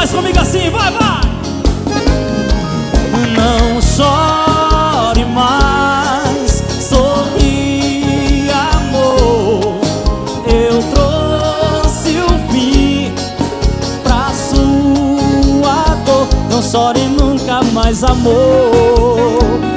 Faz comigo assim, vai, vai! Não chore mais, sorri, amor. Eu trouxe o fim pra sua dor. Não chore nunca mais, amor.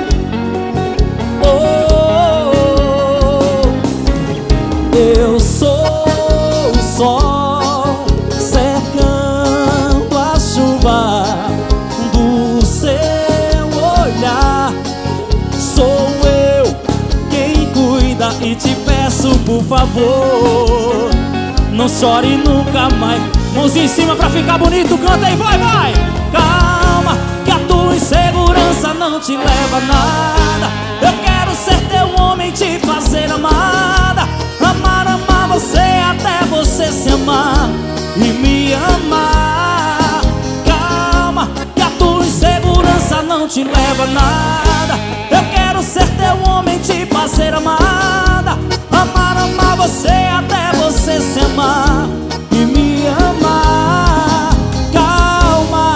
Eu sou o sol cercando a chuva do seu olhar. Sou eu quem cuida e te peço, por favor, não chore nunca mais. Mãozinha em cima pra ficar bonito, canta aí, vai, vai! Calma, que a tua insegurança não te leva a nada. Eu quero ser teu homem, te fazer amada. Amar, amar você até você se amar e me amar. Calma, que a tua insegurança não te leva a nada. Eu quero ser teu homem, te fazer amada. Amar, amar você até você se amar e me amar. Calma.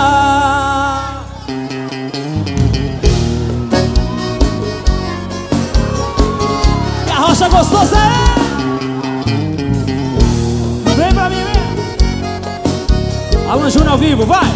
Que a rocha gostosa é. Vem pra mim, vem. Alan Júnior ao vivo, vai!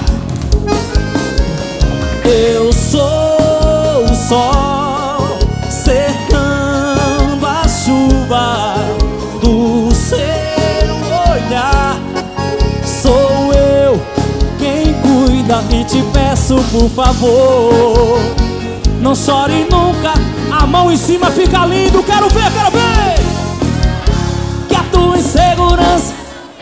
Eu sou o sol cercando a chuva do seu olhar. Sou eu quem cuida e te peço, por favor, não chore nunca. A mão em cima fica lindo, quero ver, quero ver. Que a tua insegurança,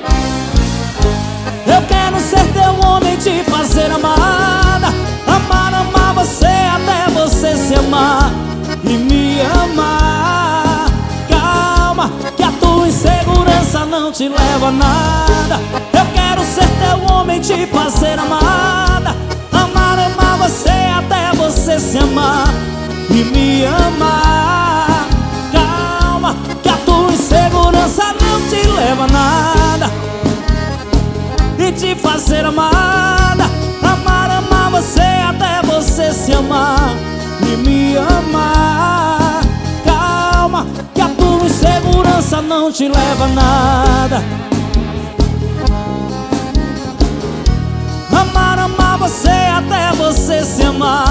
eu quero ser teu homem, te fazer amada. Amar, amar você até você se amar e me amar. Calma, que a tua insegurança não te leva a nada. Eu quero ser teu homem, te fazer amada. Amar, amar você até você se amar e me amar. Calma, que a tua insegurança não te leva a nada. E te fazer amada. Amar, amar você até você se amar e me amar. Calma, que a tua insegurança não te leva a nada. Amar, amar você até você se amar